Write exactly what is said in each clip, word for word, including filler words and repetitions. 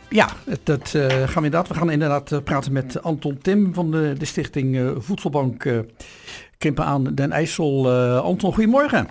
Ja, dat uh, gaan we inderdaad. We gaan inderdaad uh, praten met Anton Tim van de, de stichting uh, Voedselbank uh, Krimpen aan Den IJssel. Uh, Anton, goedemorgen.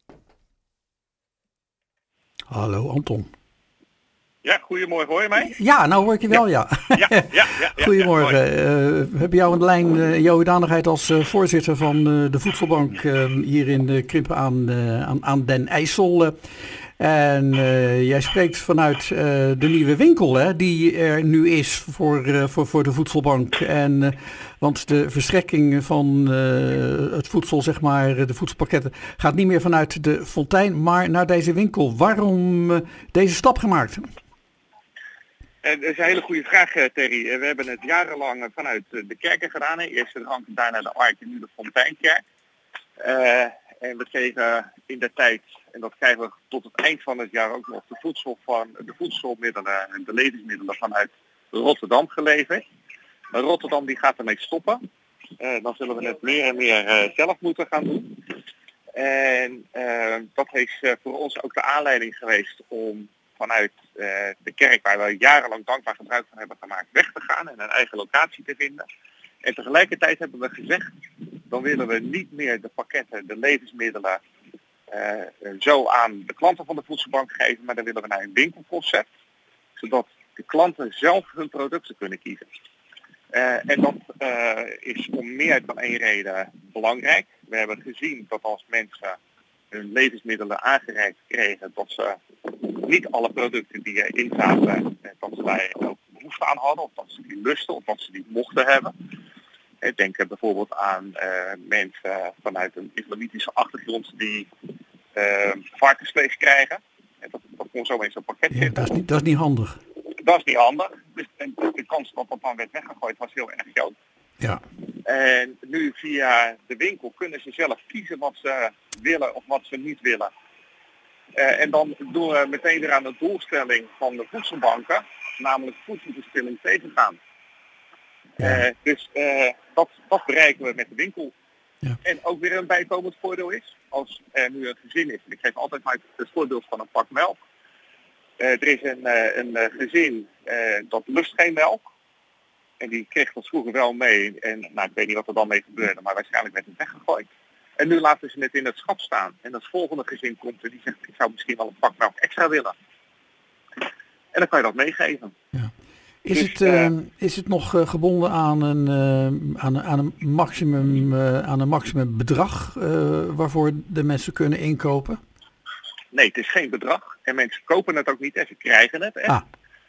Hallo Anton. Ja, goedemorgen. Hoor je mij? Ja, nou hoor ik je wel, ja. Ja, ja, ja, ja, ja Goedemorgen. Ja, uh, we hebben jou aan de lijn, uh, jouw hoedanigheid als uh, voorzitter van uh, de Voedselbank uh, hier in uh, Krimpen aan, uh, aan, aan Den IJssel. Uh, En uh, jij spreekt vanuit uh, de nieuwe winkel, hè, die er nu is voor, uh, voor, voor de voedselbank. En, uh, want de verstrekking van uh, het voedsel, zeg maar, de voedselpakketten, gaat niet meer vanuit de fontein, maar naar deze winkel. Waarom uh, deze stap gemaakt? Dat is een hele goede vraag, Terry. We hebben het jarenlang vanuit de kerken gedaan. Eerst de Rank, daarna de Ark en nu de Fonteinkerk. Uh, en we kregen in de tijd, en dat krijgen we tot het eind van het jaar ook nog, de, voedsel van, de voedselmiddelen en de levensmiddelen vanuit Rotterdam geleverd. Maar Rotterdam die gaat ermee stoppen. Uh, dan zullen we het meer en meer uh, zelf moeten gaan doen. En uh, dat is uh, voor ons ook de aanleiding geweest om vanuit uh, de kerk, waar we jarenlang dankbaar gebruik van hebben gemaakt, weg te gaan en een eigen locatie te vinden. En tegelijkertijd hebben we gezegd, dan willen we niet meer de pakketten, de levensmiddelen uh, zo aan de klanten van de voedselbank geven, maar dan willen we naar een winkelconcept, zodat de klanten zelf hun producten kunnen kiezen. Uh, en dat uh, is om meer dan één reden belangrijk. We hebben gezien dat als mensen hun levensmiddelen aangereikt kregen, dat ze niet alle producten die erin zaten, dat ze daar ook behoefte aan hadden, of dat ze die lusten, of dat ze die mochten hebben. Denk bijvoorbeeld aan uh, mensen vanuit een islamitische achtergrond die uh, varkensvlees krijgen. En dat, dat kon zo in zo'n pakket zitten. Ja, dat, is niet, dat is niet handig. Dat is niet handig. Dus en de kans dat dat dan werd weggegooid was heel erg groot. Ja. En nu via de winkel kunnen ze zelf kiezen wat ze willen of wat ze niet willen. Uh, en dan doen we meteen weer aan de doelstelling van de voedselbanken, namelijk voedselverspilling tegengaan. Ja. Uh, dus uh, dat, dat bereiken we met de winkel. Ja. En ook weer een bijkomend voordeel is, als er nu een gezin is. Ik geef altijd maar het voorbeeld van een pak melk. Uh, er is een, uh, een uh, gezin uh, dat lust geen melk. En die kreeg dat vroeger wel mee. En nou, ik weet niet wat er dan mee gebeurde, maar waarschijnlijk werd het weggegooid. En nu laten ze het in het schap staan. En het volgende gezin komt en die zegt, ik zou misschien wel een pak melk extra willen. En dan kan je dat meegeven. Ja. Is, dus, het, uh, uh, is het nog uh, gebonden aan een, uh, aan, aan een maximum, uh, aan een maximum bedrag uh, waarvoor de mensen kunnen inkopen? Nee, het is geen bedrag. En mensen kopen het ook niet en ze krijgen het. Ah.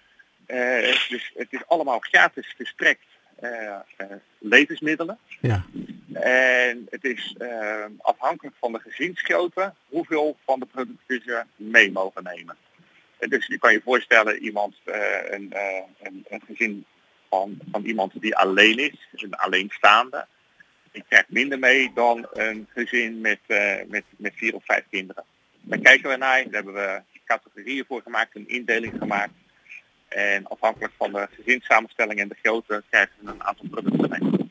Uh, dus het is allemaal gratis verstrekt uh, uh, levensmiddelen. Ja. En het is uh, afhankelijk van de gezinsgrootte hoeveel van de producten ze mee mogen nemen. Dus je kan je voorstellen, iemand, uh, een, uh, een, een gezin van, van iemand die alleen is, een alleenstaande, die krijgt minder mee dan een gezin met, uh, met, met vier of vijf kinderen. Daar kijken we naar, daar hebben we categorieën voor gemaakt, een indeling gemaakt. En afhankelijk van de gezinssamenstelling en de grootte krijgen we een aantal producten mee.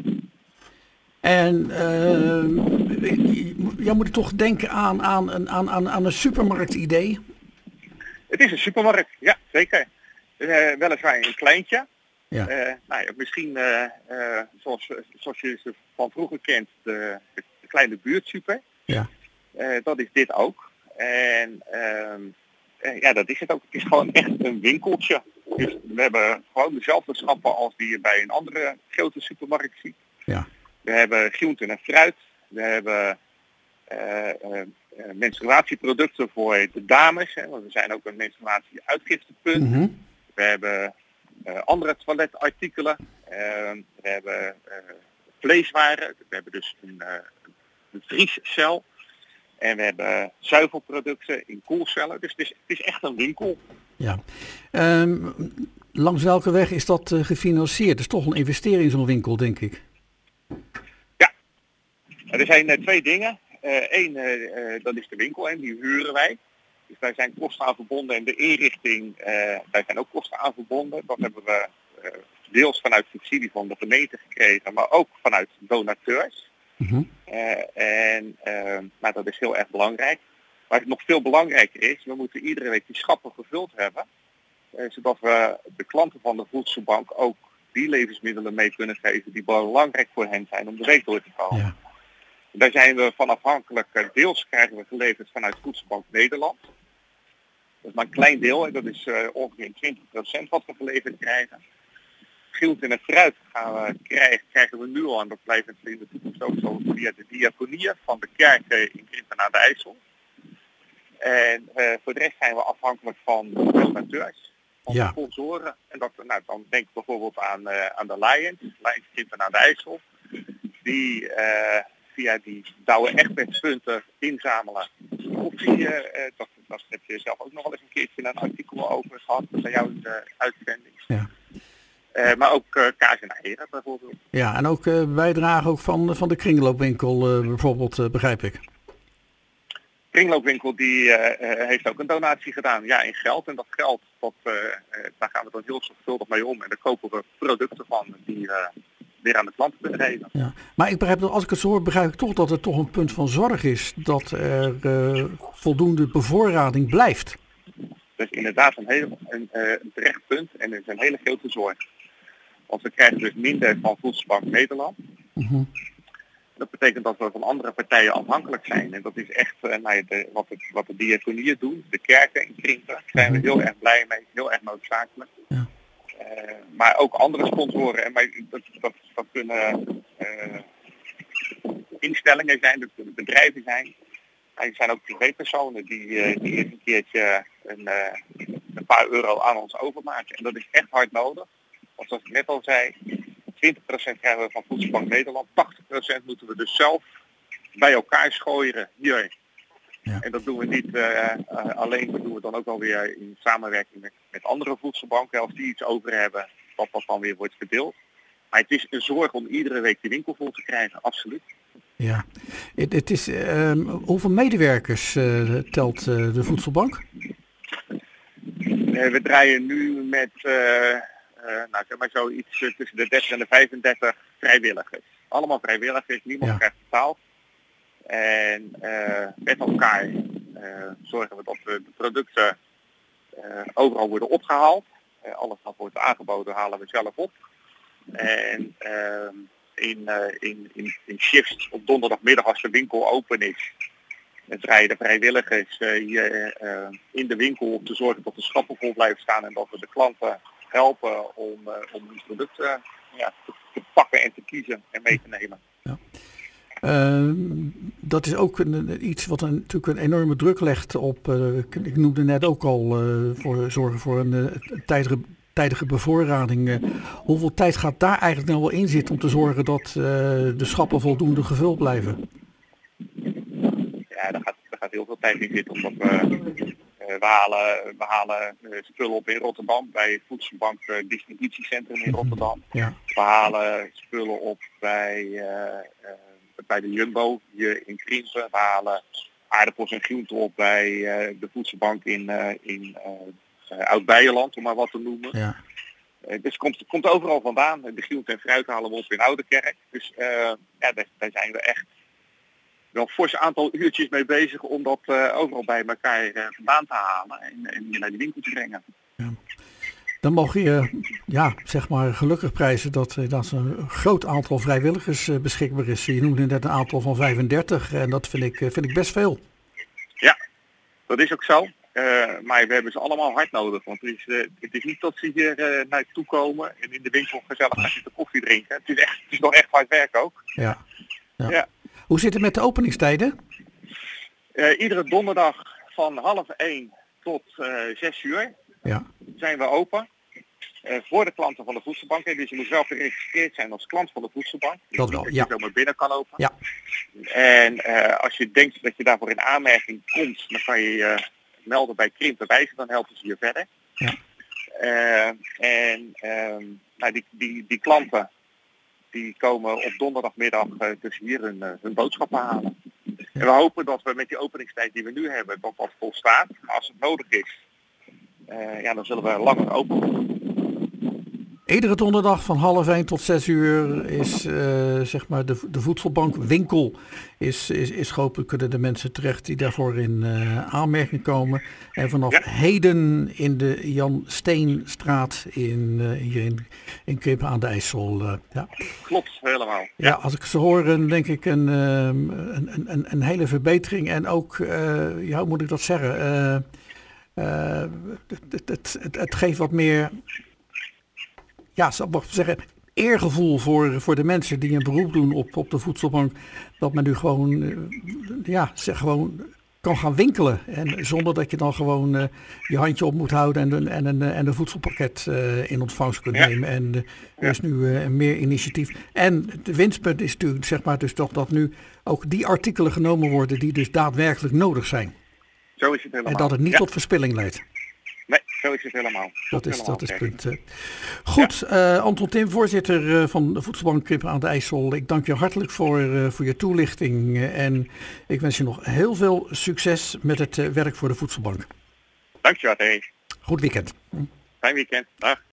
En uh, jij moet toch denken aan, aan, aan, aan, aan een supermarktidee? Het is een supermarkt, ja, zeker. Uh, weliswaar een kleintje. Ja. Uh, nou ja, misschien, uh, uh, zoals, zoals je ze van vroeger kent, de, de kleine buurtsuper. Ja. Uh, dat is dit ook. En uh, uh, ja, dat is het ook. Het is gewoon echt een winkeltje. Dus we hebben gewoon dezelfde schappen als die je bij een andere grote supermarkt ziet. Ja. We hebben groenten en fruit. We hebben uh, uh, Uh, menstruatieproducten voor de dames, hè, want we zijn ook een menstruatie-uitgiftepunt. Mm-hmm. We hebben uh, andere toiletartikelen. Uh, we hebben uh, vleeswaren. We hebben dus een, uh, een vriescel. En we hebben zuivelproducten in koelcellen. Dus het is, het is echt een winkel. Ja. Um, langs welke weg is dat uh, gefinancierd? Het is toch een investering zo'n winkel, denk ik. Ja. Er zijn uh, twee dingen. Eén, uh, uh, uh, dat is de winkel en die huren wij. Dus daar zijn kosten aan verbonden en de inrichting, uh, daar zijn ook kosten aan verbonden. Dat hebben we uh, deels vanuit subsidie van de gemeente gekregen, maar ook vanuit donateurs. Mm-hmm. Uh, en uh, maar dat is heel erg belangrijk. Maar nog veel belangrijker is, we moeten iedere week die schappen gevuld hebben. Uh, Uh, zodat we de klanten van de voedselbank ook die levensmiddelen mee kunnen geven die belangrijk voor hen zijn om de week door te komen. Ja. Daar zijn we van afhankelijk. Deels krijgen we geleverd vanuit Voedselbank Nederland. Dat is maar een klein deel, en dat is uh, ongeveer twintig procent wat we geleverd krijgen. Groente en fruit gaan we krijgen, krijgen we nu al, en dat blijft in de toekomst ook zo, via de diaconieën van de kerken in Krimpen aan de IJssel. En uh, voor de rest zijn we afhankelijk van donateurs, van ja. sponsoren. En dat, nou, dan denk ik bijvoorbeeld aan, uh, aan de Lions, Lions Krimpen aan de IJssel, die uh, via die Douwe Egberts punten inzamelen. Koffie, uh, dat, dat heb je zelf ook nog wel eens een keertje een artikel over gehad bij jou in de uitzending. Ja. Uh, maar ook uh, kaas en eieren bijvoorbeeld. Ja, en ook uh, bijdrage ook van, van de kringloopwinkel uh, bijvoorbeeld, uh, begrijp ik. Kringloopwinkel die uh, uh, heeft ook een donatie gedaan, ja, in geld. En dat geld, dat, uh, uh, daar gaan we dan heel zorgvuldig mee om. En daar kopen we producten van die uh, weer aan de klanten kunnen geven. Ja. Maar ik begrijp dat, als ik het zo hoor, begrijp ik toch dat het toch een punt van zorg is dat er uh, voldoende bevoorrading blijft. Dat is inderdaad een, heel, een, uh, een terecht punt en het is een hele grote zorg. Want we krijgen dus minder van Voedselbank Nederland. Mm-hmm. Dat betekent dat we van andere partijen afhankelijk zijn. En dat is echt uh, nou, de, wat, het, wat de diaconieën doen, de kerken in Krimpen. Daar zijn we heel erg blij mee, heel erg noodzakelijk. Ja. Uh, maar ook andere sponsoren. En wij, dat, dat, dat kunnen uh, instellingen zijn, dat kunnen bedrijven zijn. En er zijn ook privépersonen die, uh, die eens een keertje een, uh, een paar euro aan ons overmaken. En dat is echt hard nodig. Want zoals ik net al zei, twintig procent krijgen we van Voedselbank Nederland. tachtig procent moeten we dus zelf bij elkaar schooien hier. Ja. En dat doen we niet uh, uh, alleen, dat doen we dan ook alweer in samenwerking met, met andere voedselbanken. Als die iets over hebben, dat dat dan weer wordt verdeeld. Maar het is een zorg om iedere week de winkel vol te krijgen, absoluut. Ja, het, het is, uh, hoeveel medewerkers uh, telt uh, de voedselbank? Uh, we draaien nu met, uh, uh, nou zeg maar zoiets uh, tussen de dertig en de vijfendertig vrijwilligers. Allemaal vrijwilligers, niemand ja. krijgt betaald. En uh, met elkaar uh, zorgen we dat we de producten uh, overal worden opgehaald. Uh, alles wat wordt aangeboden halen we zelf op. En uh, in, uh, in, in, in shifts op donderdagmiddag als de winkel open is, dan draaien de vrijwilligers uh, hier uh, in de winkel om te zorgen dat de schappen vol blijven staan en dat we de klanten helpen om, uh, om hun producten uh, ja, te, te pakken en te kiezen en mee te nemen. Ja. Uh, dat is ook een, iets wat een, natuurlijk een enorme druk legt op, uh, ik noemde net ook al, uh, voor zorgen voor een uh, tijdige, tijdige bevoorrading. Uh, hoeveel tijd gaat daar eigenlijk nou wel in zitten om te zorgen dat uh, de schappen voldoende gevuld blijven? Ja, daar gaat, daar gaat heel veel tijd in zitten, omdat we, uh, we halen, we halen uh, spullen op in Rotterdam bij het Voedselbank uh, distributiecentrum in Rotterdam. Ja. We halen spullen op bij... Uh, uh, bij de Jumbo hier in Krimpen. We halen aardappels en groenten op bij uh, de voedselbank in, uh, in uh, uh, Oud-Beijerland, om maar wat te noemen. Ja. Uh, dus het komt, komt overal vandaan. De groenten en fruit halen we op in Oudekerk. Dus uh, ja, daar, daar zijn we echt wel een fors aantal uurtjes mee bezig om dat uh, overal bij elkaar uh, vandaan te halen en, en hier naar de winkel te brengen. Ja. Dan mag je ja, zeg maar gelukkig prijzen dat, dat een groot aantal vrijwilligers beschikbaar is. Je noemde net een aantal van vijfendertig en dat vind ik, vind ik best veel. Ja, dat is ook zo. Uh, maar we hebben ze allemaal hard nodig. Want het is, uh, het is niet dat ze hier uh, naartoe komen en in de winkel gezellig gaan zitten koffie drinken. Het is, echt, het is nog echt hard werk ook. Ja. Ja. Ja. Hoe zit het met de openingstijden? Uh, iedere donderdag van half één tot uh, zes uur ja. zijn we open. Uh, voor de klanten van de voedselbank. Dus je moet wel geregistreerd zijn als klant van de voedselbank. Dat wel, dat ja. je zomaar binnen kan lopen. Ja. En uh, als je denkt dat je daarvoor in aanmerking komt, dan kan je je uh, melden bij Krimpen Wijzen, dan helpen ze je verder. Ja. Uh, en uh, nou, die, die, die klanten die komen op donderdagmiddag uh, dus hier hun, uh, hun boodschappen halen. Ja. En we hopen dat we met die openingstijd die we nu hebben, dat dat volstaat. Maar als het nodig is, uh, ja, dan zullen we langer open. Iedere donderdag van half één tot zes uur is uh, zeg maar de, de voedselbankwinkel is, is, is geopend. Kunnen de mensen terecht die daarvoor in uh, aanmerking komen. En vanaf ja. heden in de Jan Steenstraat in, uh, hier in, in Krimpen aan de IJssel. Uh, ja. Klopt, helemaal. Ja. ja, als ik ze hoor, dan denk ik een, um, een, een, een hele verbetering. En ook, uh, ja, hoe moet ik dat zeggen? Uh, uh, het, het, het, het geeft wat meer... Ja, zou ik zeggen, eergevoel voor, voor de mensen die een beroep doen op, op de voedselbank. Dat men nu gewoon, ja, zeg, gewoon kan gaan winkelen. En zonder dat je dan gewoon uh, je handje op moet houden en, en, en, en een voedselpakket uh, in ontvangst kunt ja. nemen. En uh, er is nu uh, meer initiatief. En het winstpunt is natuurlijk, zeg maar, dus dat, dat nu ook die artikelen genomen worden die dus daadwerkelijk nodig zijn. Zo is het helemaal. En dat het niet ja. tot verspilling leidt. Nee, zo is het helemaal. Dat is, dat is het punt. Uh. Goed, ja. uh, Anton Tim, voorzitter uh, van de Voedselbank Krimpen aan de IJssel. Ik dank je hartelijk voor, uh, voor je toelichting. Uh, en ik wens je nog heel veel succes met het uh, werk voor de Voedselbank. Dankjewel, Terry. Goed weekend. Fijn weekend. Dag.